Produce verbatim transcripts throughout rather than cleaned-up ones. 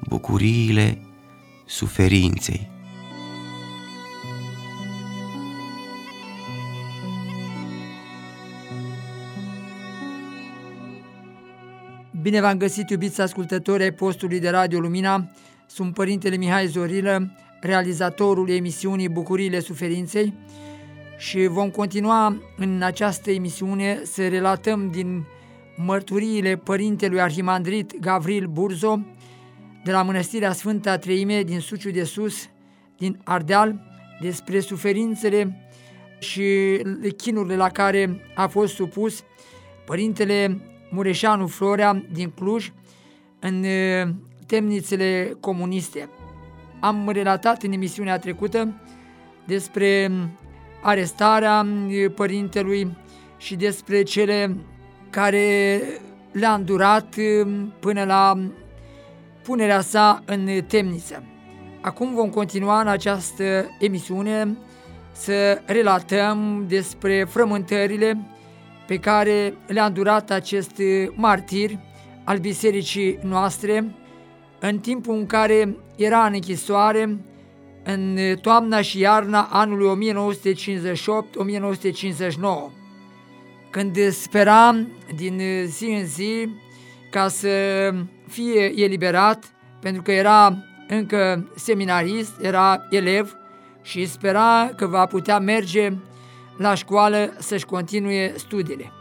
bucuriile suferinței. Bine v-am găsit, iubiți ascultători ai postului de Radio Lumina. Sunt Părintele Mihai Zorilă, realizatorul emisiunii Bucuriile Suferinței, și vom continua în această emisiune să relatăm din mărturiile Părintelui Arhimandrit Gavril Burzo de la Mănăstirea Sfânta Treime din Suciu de Sus, din Ardeal, despre suferințele și chinurile la care a fost supus Părintele Mureșanu Florea din Cluj în temnițele comuniste. Am relatat în emisiunea trecută despre arestarea părintelui și despre cele care le-a îndurat până la punerea sa în temniță. Acum vom continua în această emisiune să relatăm despre frământările pe care le-a îndurat acest martir al bisericii noastre în timpul în care era în închisoare în toamna și iarna anului o mie nouă sute cincizeci și opt - o mie nouă sute cincizeci și nouă, când spera din zi în zi ca să fie eliberat, pentru că era încă seminarist, era elev și spera că va putea merge la școală să-și continue studiile.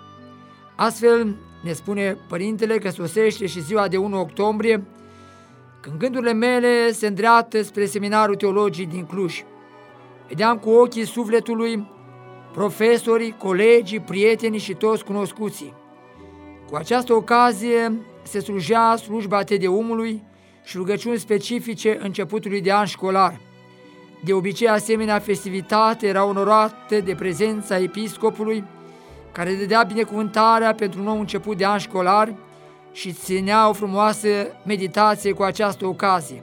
Astfel, ne spune părintele că sosește și ziua de unu octombrie, când gândurile mele se îndreaptă spre seminarul teologic din Cluj. Vedeam cu ochii sufletului profesorii, colegii, prietenii și toți cunoscuții. Cu această ocazie se slujea slujba Tedeumului și rugăciuni specifice începutului de an școlar. De obicei, asemenea festivitate era onorată de prezența episcopului, care dădea binecuvântarea pentru un nou început de an școlar și ținea o frumoasă meditație cu această ocazie.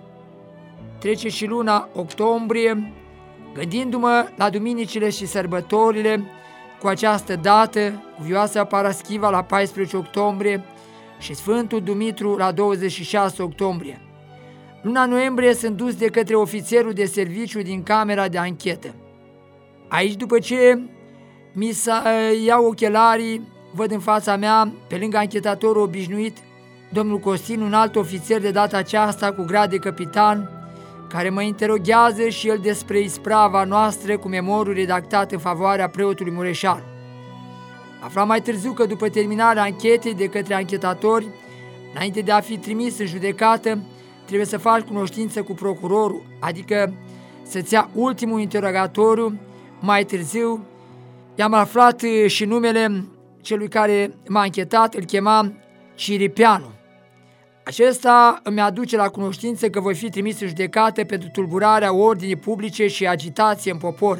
Trece și luna octombrie, gândindu-mă la duminicile și sărbătorile cu această dată, cuvioasa Paraschiva la paisprezece octombrie și Sfântul Dumitru la douăzeci și șase octombrie. Luna noiembrie sunt dus de către ofițerul de serviciu din camera de anchetă. Aici, după ce mi se iau ochelarii, văd în fața mea, pe lângă anchetatorul obișnuit, domnul Costin, un alt ofițer de data aceasta cu grad de capitan, care mă interoghează și el despre isprava noastră cu memorul redactat în favoarea preotului Mureșan. Aflam mai târziu că după terminarea anchetei de către anchetatori, înainte de a fi trimis în judecată, trebuie să faci cunoștință cu procurorul, adică să-ți ia ultimul interogatoriu. Mai târziu i-am aflat și numele celui care m-a anchetat, îl chema Ciripeanu. Acesta îmi aduce la cunoștință că voi fi trimis în judecată pentru tulburarea ordinii publice și agitație în popor.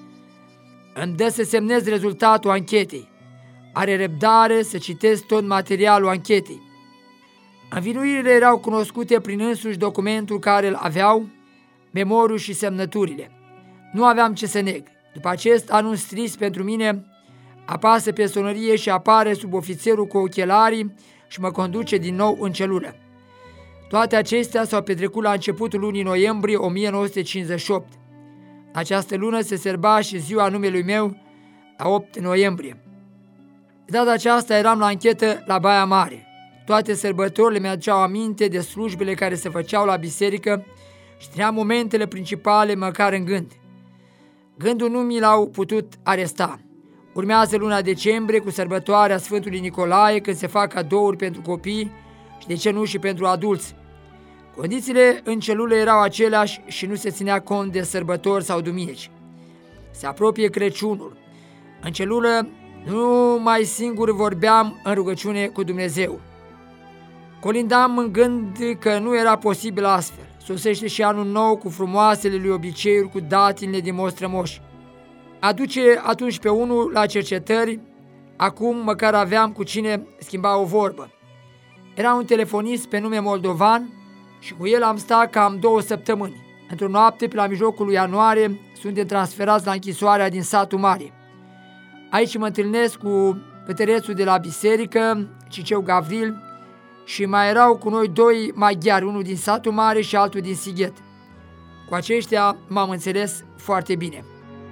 Îmi dă să semnez rezultatul anchetei. Are răbdare să citesc tot materialul anchetei. Învinuirile erau cunoscute prin însuși documentul care îl aveau, memoriul și semnăturile. Nu aveam ce să neg. După acest anunț trist pentru mine, apasă pe sonorie și apare subofițerul cu ochelarii și mă conduce din nou în celulă. Toate acestea s-au petrecut la începutul lunii noiembrie o mie nouă sute cincizeci și opt. Această lună se sărba și ziua numelui meu, la opt noiembrie. De data aceasta eram la anchetă la Baia Mare. Toate sărbătorile mi-aduceau aminte de slujbele care se făceau la biserică și țineam momentele principale măcar în gând. Gândul nu mi l-au putut aresta. Urmează luna decembrie cu sărbătoarea Sfântului Nicolae, când se fac cadouri pentru copii și de ce nu și pentru adulți. Condițiile în celulă erau aceleași și nu se ținea cont de sărbători sau duminici. Se apropie Crăciunul. În celulă nu mai singur vorbeam în rugăciune cu Dumnezeu. Colindam în gând că nu era posibil astfel. Sosește și anul nou cu frumoasele lui obiceiuri, cu datinile din mostrămoși. Aduce atunci pe unul la cercetări, acum măcar aveam cu cine schimba o vorbă. Era un telefonist pe nume Moldovan și cu el am stat cam două săptămâni. Într-o noapte, pe la mijlocul lui ianuarie, suntem transferați la închisoarea din satul mare. Aici mă întâlnesc cu câtărețul de la biserică, Ciceu Gavril, și mai erau cu noi doi maghiari, unul din satul mare și altul din Sighet. Cu aceștia m-am înțeles foarte bine.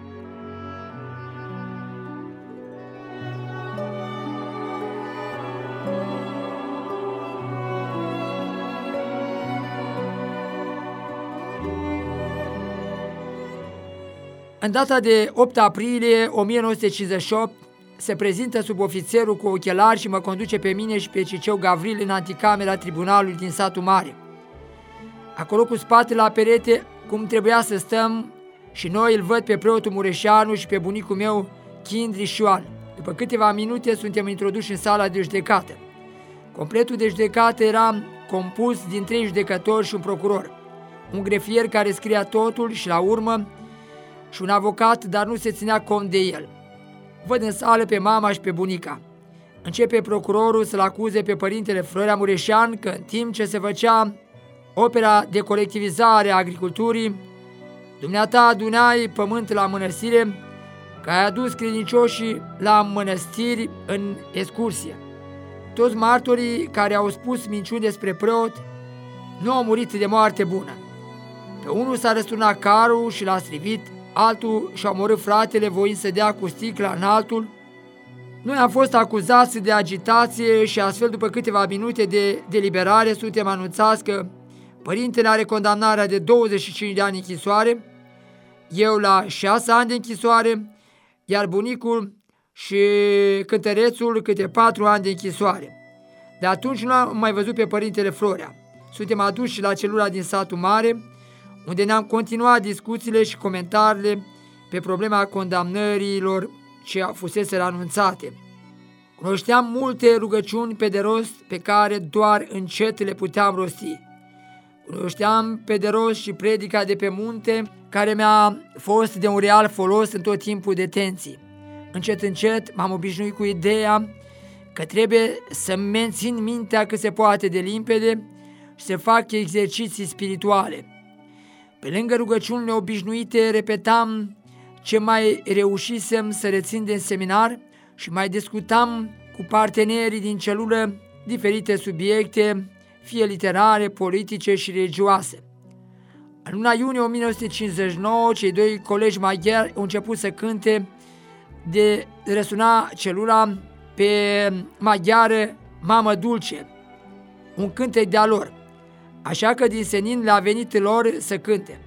În data de opt aprilie o mie nouă sute cincizeci și opt se prezintă subofițerul cu ochelari și mă conduce pe mine și pe Ciceu Gavril în anticamera tribunalului din satul mare. Acolo cu spatele la perete, cum trebuia să stăm, și noi îl văd pe preotul Mureșanu și pe bunicul meu Chindri Șoan. După câteva minute suntem introduși în sala de judecată. Completul de judecată era compus din trei judecători și un procuror, un grefier care scria totul și la urmă și un avocat, dar nu se ținea cont de el. Văd în sală pe mama și pe bunica. Începe procurorul să-l acuze pe părintele Florea Mureșan că în timp ce se făcea opera de colectivizare a agriculturii, dumneata adunai pământ la mănăstire, că ai adus credincioșii la mănăstiri în excursie. Toți martorii care au spus minciuni despre preot nu au murit de moarte bună. Pe unul s-a răsturnat carul și l-a strivit, altul și-a omorât fratele voind să dea cu sticla în altul. Noi am fost acuzați de agitație și astfel, după câteva minute de deliberare, suntem anunțați că părintele are condamnarea de douăzeci și cinci de ani închisoare, eu la șase ani de închisoare, iar bunicul și cântărețul câte patru ani de închisoare. De atunci nu am mai văzut pe părintele Florea. Suntem aduși la celula din satul mare, unde ne-am continuat discuțiile și comentariile pe problema condamnărilor ce fuseseră anunțate. Cunoșteam multe rugăciuni pe de rost pe care doar încet le puteam rosti. Cunoșteam pe de rost și predica de pe munte, care mi-a fost de un real folos în tot timpul detenției. Încet, încet m-am obișnuit cu ideea că trebuie să mențin mintea cât se poate de limpede și să fac exerciții spirituale. Pe lângă rugăciunile obișnuite, repetam ce mai reușisem să rețin din seminar și mai discutam cu partenerii din celulă diferite subiecte, fie literare, politice și religioase. În luna iunie o mie nouă sute cincizeci și nouă, cei doi colegi maghiari au început să cânte de răsuna celula pe maghiară Mamă Dulce, un cântec de-a lor, așa că din senin le-a venit lor să cânte.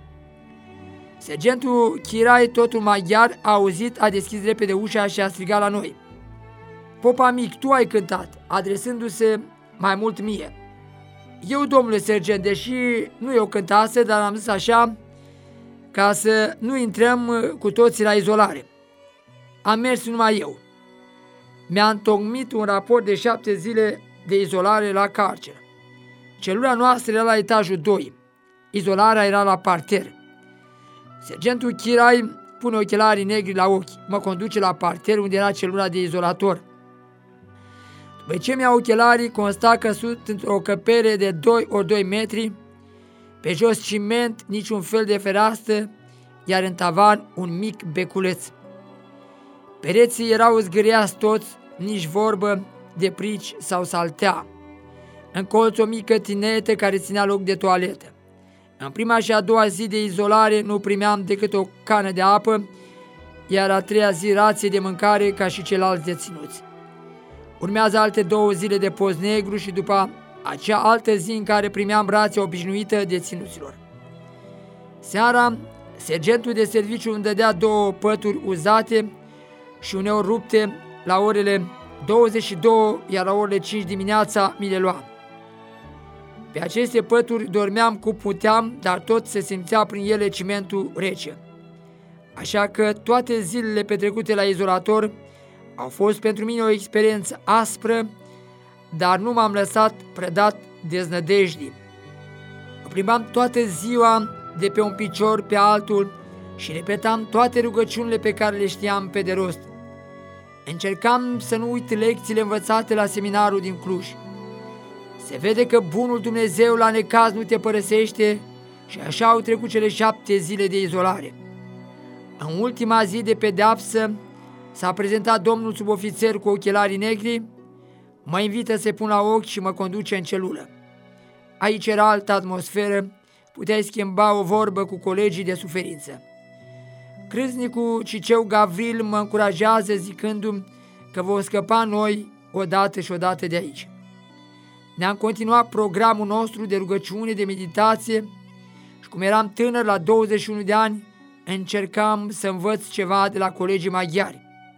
Sergentul Chirai, totul maghiar, a auzit, a deschis repede ușa și a strigat la noi: Popa mic, tu ai cântat, adresându-se mai mult mie. Eu, domnule sergent, deși nu eu cântase, dar am zis așa ca să nu intrăm cu toții la izolare. Am mers numai eu. Mi-a întocmit un raport de șapte zile de izolare la carceră. Celula noastră era la etajul doi, izolarea era la parter. Sergentul Chirai pune ochelarii negri la ochi, mă conduce la parter unde era celula de izolator. După ce mi-a ochelarii, consta că sunt într-o căpere de doi ori doi metri, pe jos ciment, niciun fel de fereastră, iar în tavan un mic beculeț. Pereții erau zgâriați toți, nici vorbă de prici sau saltea. În colț o mică tinetă care ținea loc de toaletă. În prima și a doua zi de izolare nu primeam decât o cană de apă, iar a treia zi rație de mâncare ca și ceilalți deținuți. Urmează alte două zile de post negru și după acea altă zi în care primeam rația obișnuită deținuților. Seara, sergentul de serviciu îmi dădea două pături uzate și uneori rupte la orele douăzeci și două, iar la orele cinci dimineața mi le lua. Pe aceste pături dormeam cum puteam, dar tot se simțea prin ele cimentul rece. Așa că toate zilele petrecute la izolator au fost pentru mine o experiență aspră, dar nu m-am lăsat predat deznădejdii. Mă plimbam toată ziua de pe un picior pe altul și repetam toate rugăciunile pe care le știam pe de rost. Încercam să nu uit lecțiile învățate la seminarul din Cluj. Se vede că bunul Dumnezeu la necaz nu te părăsește și așa au trecut cele șapte zile de izolare. În ultima zi de pedeapsă s-a prezentat domnul subofițer cu ochelarii negri, Mă invită să pun la ochi și mă conduce în celulă. Aici era altă atmosferă, puteai schimba o vorbă cu colegii de suferință. Crâznicul Ciceu Gavril mă încurajează zicându-mi că vom scăpa noi odată și odată de aici. Ne-am continuat programul nostru de rugăciune, de meditație și cum eram tânăr la douăzeci și unu de ani, încercam să învăț ceva de la colegii maghiari.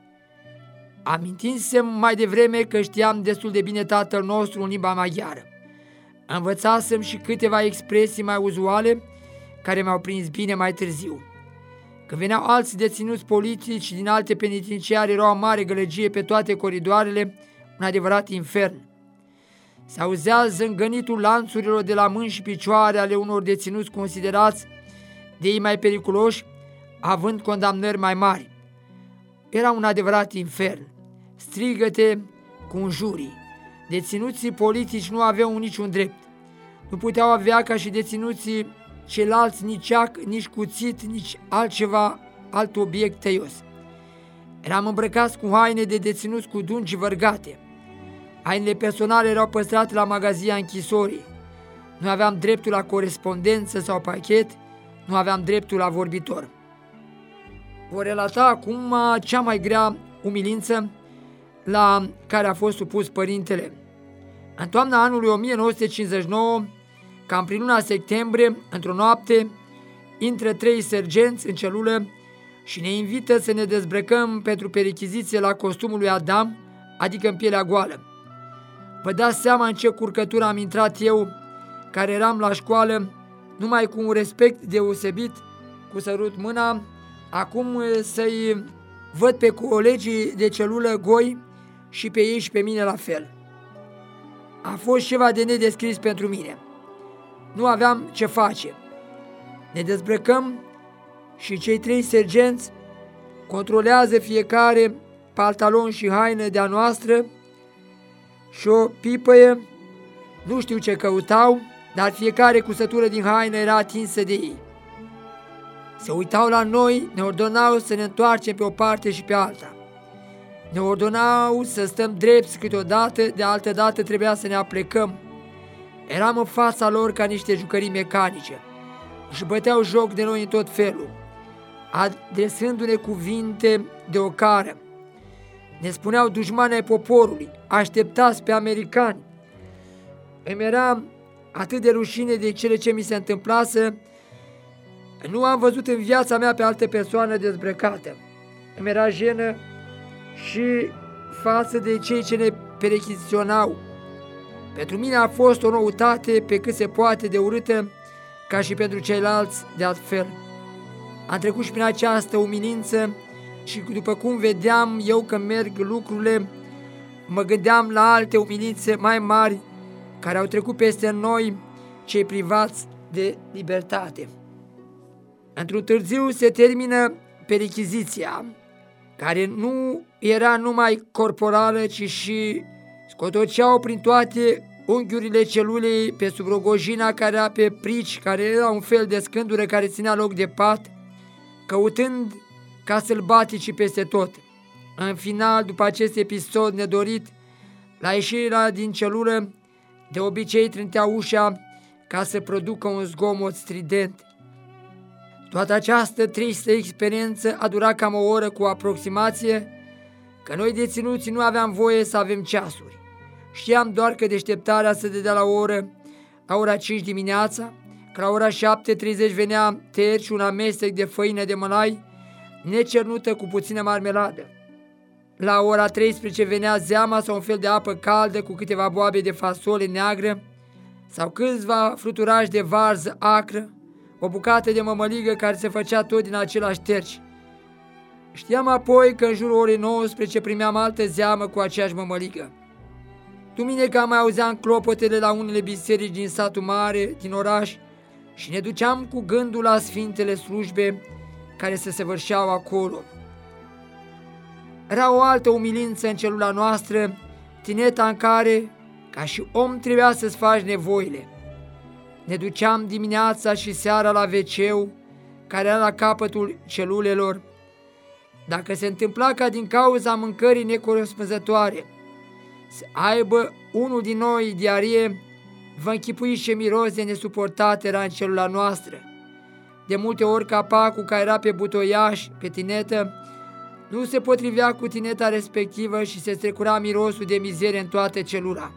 Amintinsem mai devreme că știam destul de bine Tatăl nostru în limba maghiară. Învățasem și câteva expresii mai uzuale care mi-au prins bine mai târziu. Când veneau alți deținuți politici din alte penitenciare, era o mare gălăgie pe toate coridoarele, un adevărat infern. Se auzea zângănitul lanțurilor de la mâini și picioare ale unor deținuți considerați de ei mai periculoși, având condamnări mai mari. Era un adevărat infern, strigăte cu înjurii. Deținuții politici nu aveau niciun drept. Nu puteau avea ca și deținuții ceilalți nici ac, nici cuțit, nici altceva, alt obiect tăios. Eram îmbrăcați cu haine de deținuți cu dungi vărgate. Hainele personale erau păstrate la magazia închisorii. Nu aveam dreptul la corespondență sau pachet, nu aveam dreptul la vorbitor. Vă relata acum cea mai grea umilință la care a fost supus părintele. În toamna anului o mie nouă sute cincizeci și nouă, cam prin luna septembrie, într-o noapte, intră trei sergenți în celulă și ne invită să ne dezbrăcăm pentru perechiziție la costumul lui Adam, adică în pielea goală. Vă dați seama în ce curcătură am intrat eu, care eram la școală, numai cu un respect deosebit, cu sărut mâna, acum să-i văd pe colegii de celulă goi și pe ei și pe mine la fel. A fost ceva de nedescris pentru mine. Nu aveam ce face. Ne dezbrăcăm și cei trei sergenți controlează fiecare pantalon și haină de-a noastră și o pipăie, nu știu ce căutau, dar fiecare cusătură din haină era atinsă de ei. Se uitau la noi, ne ordonau să ne întoarcem pe o parte și pe alta. Ne ordonau să stăm drepți câteodată, de altă dată trebuia să ne aplecăm. Eram în fața lor ca niște jucării mecanice. Își băteau joc de noi în tot felul, adresându-ne cuvinte de ocară. Ne spuneau dușmani ai poporului, așteptați pe americani. Îmi era atât de rușine de cele ce mi se întâmplase. Nu am văzut în viața mea pe altă persoană dezbrăcată. Îmi era jenă și față de cei ce ne perechiziționau. Pentru mine a fost o noutate pe cât se poate de urâtă, ca și pentru ceilalți de altfel. Am trecut și prin această umilință și după cum vedeam eu că merg lucrurile, mă gândeam la alte umilințe mai mari care au trecut peste noi, cei privați de libertate. Într-un târziu se termină perechiziția, care nu era numai corporală, ci și scotoceau prin toate unghiurile celulei pe sub rogojina care era pe prici, care era un fel de scândură care ținea loc de pat, căutând ca sălbaticii peste tot. În final, după acest episod nedorit, la ieșirea din celulă, de obicei trântea ușa ca să producă un zgomot strident. Toată această tristă experiență a durat cam o oră cu aproximație, că noi deținuții nu aveam voie să avem ceasuri. Știam doar că deșteptarea se dădea la o oră, la ora cinci dimineața, că la ora șapte treizeci venea ter și un amestec de făină de mălai, necernută cu puțină marmeladă. La ora treisprezece venea zeama sau un fel de apă caldă cu câteva boabe de fasole neagră sau câțiva fluturași de varză acră, o bucată de mămăligă care se făcea tot din același terci. Știam apoi că în jurul orei nouăsprezece primeam altă zeamă cu aceeași mămăligă. Duminica mai auzeam clopotele la unele biserici din satul mare, din oraș, și ne duceam cu gândul la sfintele slujbe care se săvârșeau acolo. Era o altă umilință în celula noastră, tineta în care, ca și om, trebuia să-ți faci nevoile. Ne duceam dimineața și seara la veceu, care era la capătul celulelor. Dacă se întâmpla ca din cauza mâncării necorespunzătoare să aibă unul din noi diarie, vă închipuiți ce miros de nesuportat era în celula noastră. De multe ori capacul care era pe butoiaș, pe tinetă, nu se potrivea cu tineta respectivă și se strecura mirosul de mizerie în toată celula.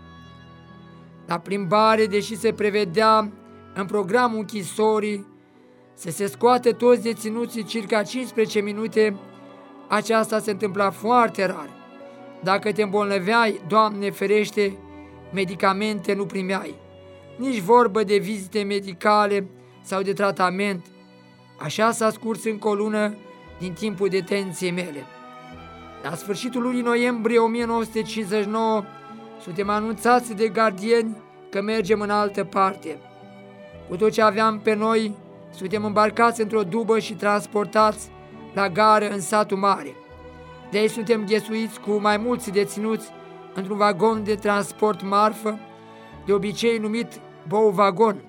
La plimbare, deși se prevedea în programul închisorii să se scoate toți deținuții circa cincisprezece minute, aceasta se întâmpla foarte rar. Dacă te îmbolnăveai, Doamne ferește, medicamente nu primeai, nici vorbă de vizite medicale sau de tratament. Așa s-a scurs încă o lună din timpul detenției mele. La sfârșitul lunii noiembrie o mie nouă sute cincizeci și nouă suntem anunțați de gardieni că mergem în altă parte. Cu tot ce aveam pe noi, suntem îmbarcați într-o dubă și transportați la gară în satul mare. De aici suntem ghesuiți cu mai mulți deținuți într-un vagon de transport marfă, de obicei numit bou-vagon.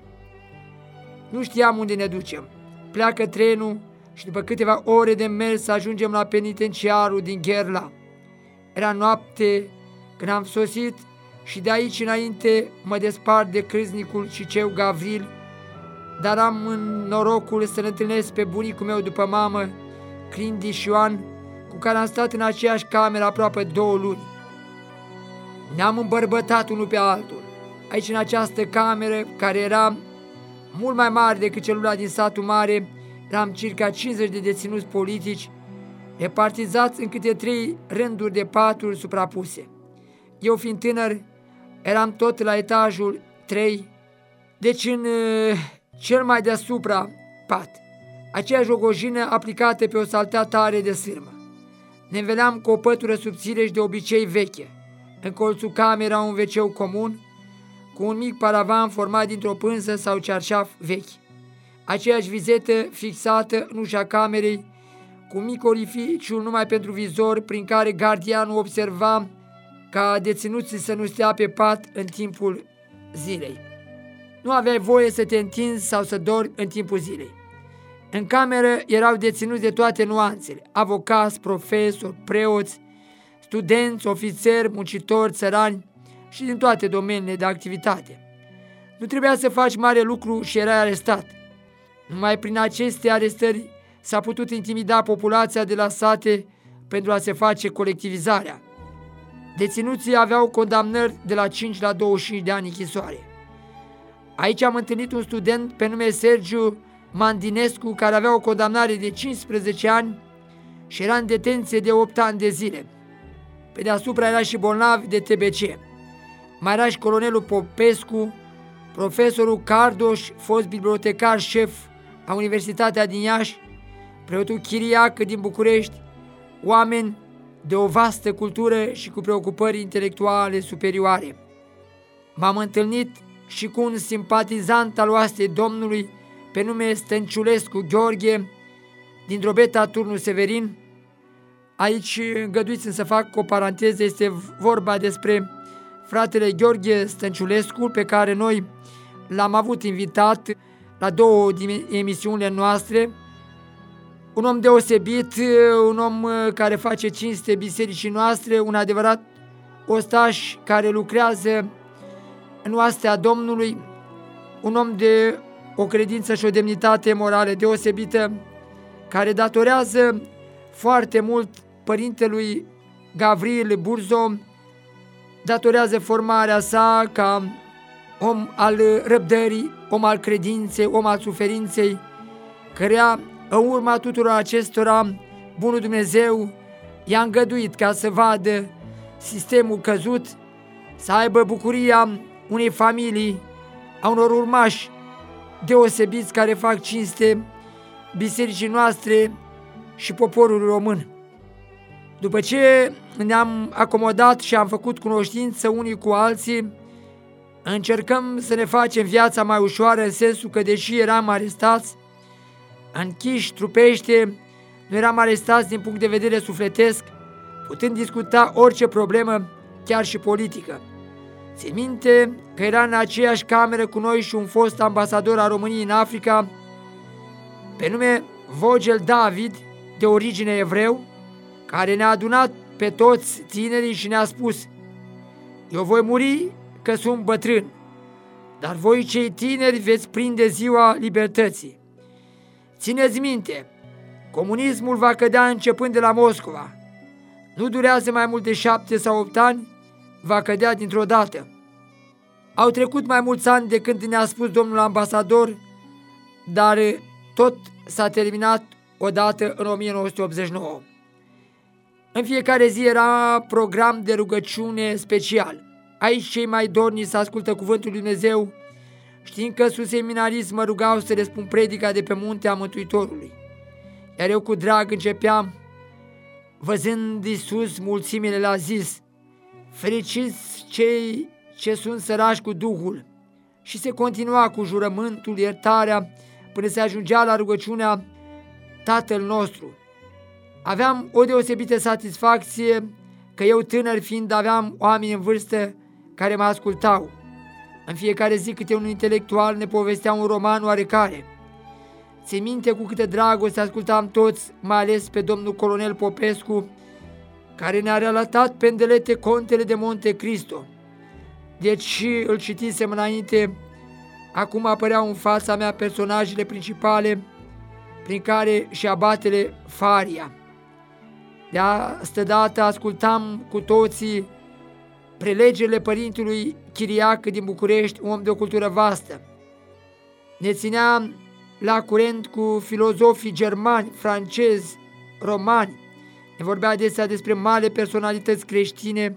Nu știam unde ne ducem. Pleacă trenul și după câteva ore de mers ajungem la penitenciarul din Gherla. Era noapte când am sosit și de aici înainte mă despart de crâznicul Ciceu Gavril, dar am în norocul să-l întâlnesc pe bunicul meu după mamă, Crindiș Ioan, cu care am stat în aceeași cameră aproape două luni. Ne-am îmbărbătat unul pe altul, aici în această cameră, care era mult mai mare decât celula din satul mare. Eram circa cincizeci de deținuți politici, repartizați în câte trei rânduri de paturi suprapuse. Eu, fiind tânăr, eram tot la etajul trei, deci în uh, cel mai deasupra pat, aceeași ogojină aplicată pe o saltea tare de sârmă. Ne înveleam cu o pătură subțire și de obicei veche. În colțul camerei era un veceu comun, cu un mic paravan format dintr-o pânză sau cearșaf vechi. Aceeași vizetă fixată în ușa camerei, cu un mic orificiu numai pentru vizor, prin care gardianul observa ca deținuții să nu stea pe pat în timpul zilei. Nu aveai voie să te întinzi sau să dormi în timpul zilei. În cameră erau deținuți de toate nuanțele: avocați, profesori, preoți, studenți, ofițeri, muncitori, țărani și din toate domeniile de activitate. Nu trebuia să faci mare lucru și erai arestat. Numai prin aceste arestări s-a putut intimida populația de la sate pentru a se face colectivizarea. Deținuții aveau condamnări de la cinci la douăzeci și cinci de ani închisoare. Aici am întâlnit un student pe nume Sergiu Mandinescu, care avea o condamnare de cincisprezece ani și era în detenție de opt ani de zile. Pe deasupra era și bolnav de T B C. Mai era și colonelul Popescu, profesorul Cardoș, fost bibliotecar șef la Universitatea din Iași, preotul Chiriac din București, oameni de o vastă cultură și cu preocupări intelectuale superioare. M-am întâlnit și cu un simpatizant al oastei Domnului pe nume Stănciulescu Gheorghe, din Drobeta Turnul Severin. Aici îngăduiți-mi să fac o paranteză, este vorba despre fratele Gheorghe Stănciulescu, pe care noi l-am avut invitat la două din emisiunile noastre. Un om deosebit, un om care face cinste bisericii noastre, un adevărat ostaș care lucrează în oastea Domnului, un om de o credință și o demnitate morală deosebită, care datorează foarte mult părintelui Gavril Burzo, datorează formarea sa ca om al răbdării, om al credinței, om al suferinței, cărea în urma tuturor acestora bunul Dumnezeu i-a îngăduit ca să vadă sistemul căzut, să aibă bucuria unei familii, a unor urmași deosebiți care fac cinste bisericii noastre și poporul român. După ce ne-am acomodat și am făcut cunoștință unii cu alții, încercăm să ne facem viața mai ușoară, în sensul că, deși eram arestați, închiși trupește, nu eram arestați din punct de vedere sufletesc, putând discuta orice problemă, chiar și politică. Țin minte că era în aceeași cameră cu noi și un fost ambasador al României în Africa, pe nume Vogel David, de origine evreu, care ne-a adunat pe toți tinerii și ne-a spus: Eu voi muri că sunt bătrân, dar voi cei tineri veți prinde ziua libertății. Țineți minte, comunismul va cădea începând de la Moscova. Nu durează mai mult de șapte sau opt ani, va cădea dintr-o dată. Au trecut mai mulți ani de când ne-a spus domnul ambasador, dar tot s-a terminat odată în o mie nouă sute optzeci și nouă. În fiecare zi era program de rugăciune special. Aici cei mai dornici să ascultă cuvântul lui Dumnezeu, știind că sus seminarism mă rugau să le spun predica de pe muntea Mântuitorului. Iar eu cu drag începeam, văzând Iisus mulțimile le-a zis, fericiți cei ce sunt sărași cu Duhul, și se continua cu jurământul, iertarea, până se ajungea la rugăciunea Tatăl nostru. Aveam o deosebită satisfacție că eu, tânăr fiind, aveam oameni în vârstă care mă ascultau. În fiecare zi câte un intelectual ne povestea un roman oarecare. Ți minte cu câtă dragoste ascultam toți, mai ales pe domnul colonel Popescu, care ne-a relatat pe îndelete Contele de Monte Cristo. Deci îl citisem înainte, acum apăreau în fața mea personajele principale, prin care și abatele Faria. De asta dată ascultam cu toții prelegerile părintelui Chiriac din București, un om de o cultură vastă. Ne ținea la curent cu filozofii germani, francezi, romani. Ne vorbea adesea despre mari personalități creștine,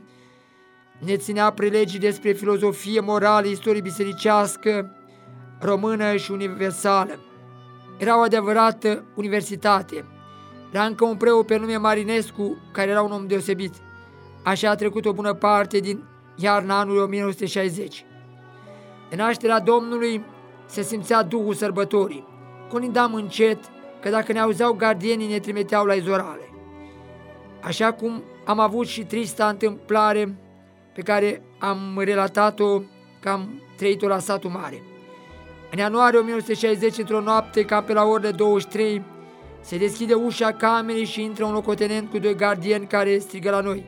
ne ținea prelegii despre filozofie morală, istorie bisericească, română și universală. Era o adevărată universitate. Era încă un preot pe nume Marinescu, care era un om deosebit. Așa a trecut o bună parte din iarna anului o mie nouă sute șaizeci. În nașterea Domnului se simțea duhul sărbătorii. Colindam încet, că dacă ne auzeau gardienii ne trimiteau la izorale. Așa cum am avut și trista întâmplare pe care am relatat-o, că am trăit-o la satul mare. În ianuarie o mie nouă sute șaizeci, într-o noapte, cam pe la orele douăzeci și trei, se deschide ușa camerei și intră un locotenent cu doi gardieni care strigă la noi: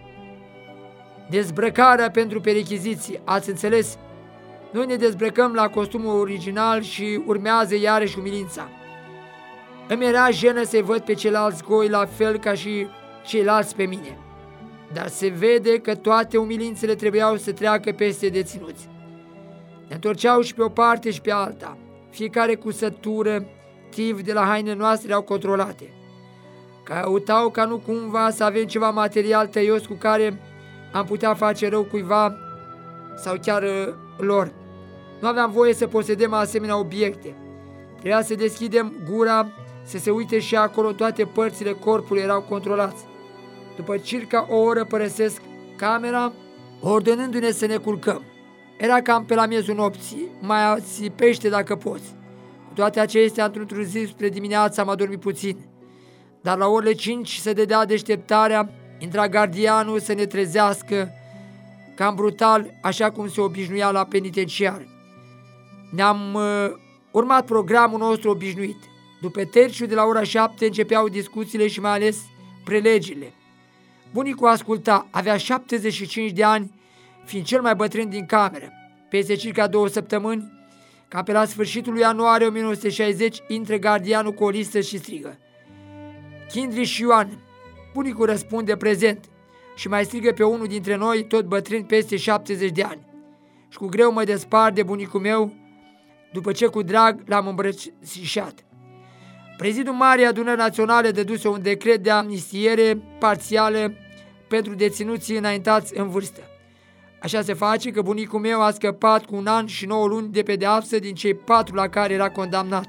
dezbrăcarea pentru perechiziții, ați înțeles? Noi ne dezbrăcăm la costumul original și urmează iarăși umilința. Îmi era jenă să-i văd pe ceilalți goi la fel ca și ceilalți pe mine, dar se vede că toate umilințele trebuiau să treacă peste deținuți. Ne întorceau și pe o parte și pe alta, fiecare cu sătură, tiv de la hainele noastre erau controlate. Căutau ca nu cumva să avem ceva material tăios cu care am putea face rău cuiva sau chiar lor. Nu aveam voie să posedăm asemenea obiecte. Trebuia să deschidem gura, să se uite și acolo, toate părțile corpului erau controlați. După circa o oră părăsesc camera, ordonându-ne să ne culcăm. Era cam pe la miezul nopții, mai ațipește dacă poți. Cu toate acestea, într-un zi spre dimineața am adormit puțin. Dar la orele cinci se dădea deșteptarea, intra gardianul să ne trezească, cam brutal, așa cum se obișnuia la penitenciar. Ne-am uh, urmat programul nostru obișnuit. După terciu de la ora șapte începeau discuțiile și mai ales prelegile. Bunicul asculta, avea șaptezeci și cinci de ani, fiind cel mai bătrân din cameră. Peste circa două săptămâni, ca pe la sfârșitul lui ianuarie o mie nouă sute șaizeci, intră gardianul cu o listă și strigă: Chindriș Ioan. Bunicul răspunde prezent și mai strigă pe unul dintre noi, tot bătrân peste șaptezeci de ani. Și cu greu mă despart de bunicul meu, după ce cu drag l-am îmbrățișat. Prezidul Marii Adunări Naționale dăduse un decret de amnistiere parțială pentru deținuții înaintați în vârstă. Așa se face că bunicul meu a scăpat cu un an și nouă luni de pedeapsă din cei patru la care era condamnat.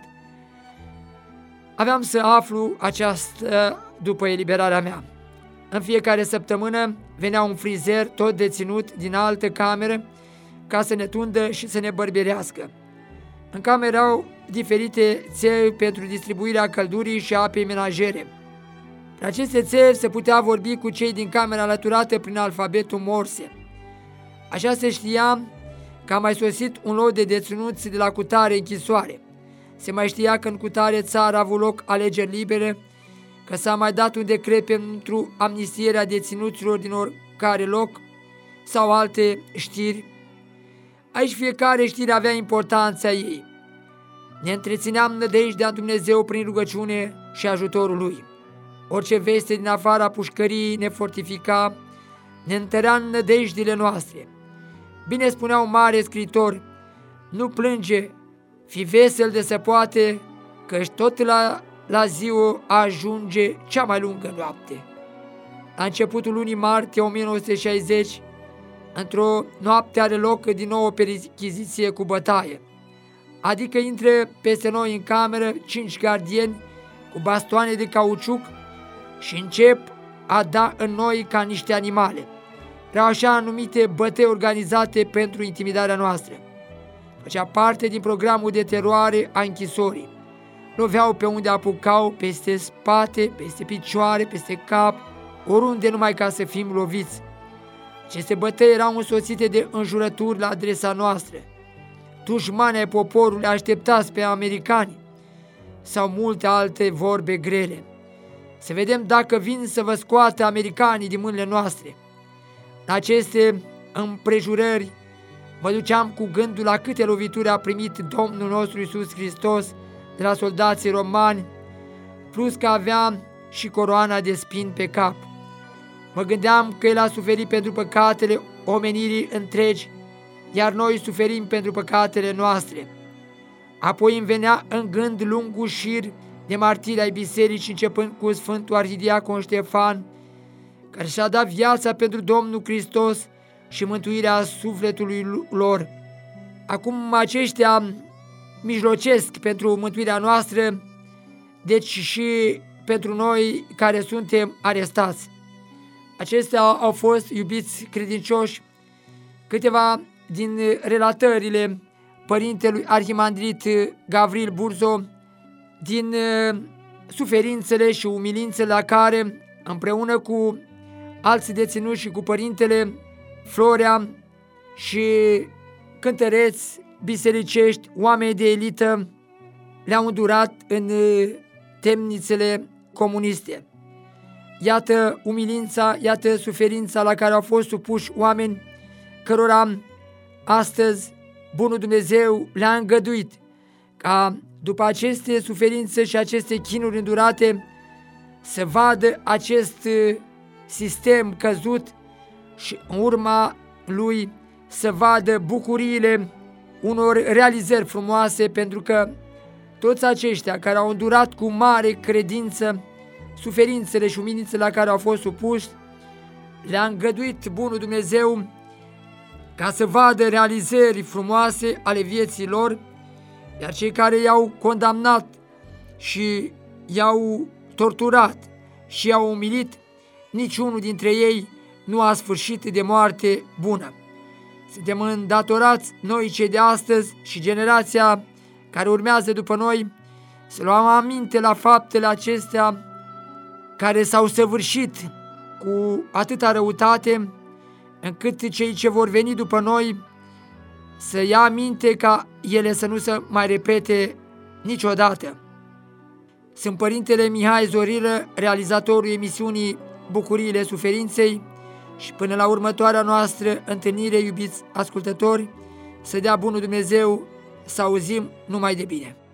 Aveam să aflu aceasta după eliberarea mea. În fiecare săptămână venea un frizer tot deținut din altă cameră ca să ne tundă și să ne bărberească. În cameră erau diferite țevi pentru distribuirea căldurii și apei menajere. Pe aceste țevi se putea vorbi cu cei din camera alăturată prin alfabetul Morse. Așa se știa că a mai sosit un lot de deținuți de la cutare închisoare. Se mai știa că în cutare țară a avut loc alegeri libere, că s-a mai dat un decret pentru amnistierea deținuților din oricare loc, sau alte știri. Aici fiecare știre avea importanța ei. Ne întrețineam nădejdea în Dumnezeu prin rugăciune și ajutorul Lui. Orice veste din afara pușcării ne fortifica, ne întărea în nădejdile noastre. Bine spunea un mare scriitor: nu plânge, fi vesel de se poate, căci tot la, la ziua ajunge cea mai lungă noapte. La începutul lunii martie o mie nouă sute șaizeci, într-o noapte are loc din nou o perchiziție cu bătaie, adică intră peste noi în cameră cinci gardieni cu bastoane de cauciuc și încep a da în noi ca niște animale. Erau așa numite bătăi organizate pentru intimidarea noastră. Făcea parte din programul de teroare a închisorii. Loveau pe unde apucau, peste spate, peste picioare, peste cap, oriunde numai ca să fim loviți. Aceste bătăi erau însoțite de înjurături la adresa noastră. Dușmanii ai poporului așteptați pe americani sau multe alte vorbe grele. Să vedem dacă vin să vă scoate americanii din mâinile noastre. La aceste împrejurări mă duceam cu gândul la câte lovituri a primit Domnul nostru Iisus Hristos de la soldații romani, plus că aveam și coroana de spini pe cap. Mă gândeam că El a suferit pentru păcatele omenirii întregi, iar noi suferim pentru păcatele noastre. Apoi îmi venea în gând lungul șir de martiri ai bisericii, începând cu Sfântul Arhidiacon Ștefan, care și-a dat viața pentru Domnul Hristos și mântuirea sufletului lor. Acum aceștia mijlocesc pentru mântuirea noastră, deci și pentru noi care suntem arestați. Acestea au fost, iubiți credincioși, câteva din relatările părintelui arhimandrit Gavril Burzo din suferințele și umilințele la care, împreună cu alți deținuți și cu părintele Florea și cântăreți bisericești, oameni de elită, le-au îndurat în temnițele comuniste. Iată umilința, iată suferința la care au fost supuși oameni cărora astăzi bunul Dumnezeu le-a îngăduit ca după aceste suferințe și aceste chinuri îndurate să vadă acest sistem căzut și în urma lui să vadă bucuriile unor realizări frumoase, pentru că toți aceștia care au îndurat cu mare credință suferințele și umilințele la care au fost supuși, le-a îngăduit bunul Dumnezeu ca să vadă realizări frumoase ale vieții lor, iar cei care i-au condamnat și i-au torturat și i-au umilit, niciunul dintre ei nu a sfârșit de moarte bună. Suntem îndatorați noi cei de astăzi și generația care urmează după noi să luăm aminte la faptele acestea care s-au săvârșit cu atâta răutate, încât cei ce vor veni după noi să ia aminte ca ele să nu se mai repete niciodată. Sunt Părintele Mihai Zorilă, realizatorul emisiunii Bucuriile Suferinței, și până la următoarea noastră întâlnire, iubiți ascultători, să dea bunul Dumnezeu să auzim numai de bine.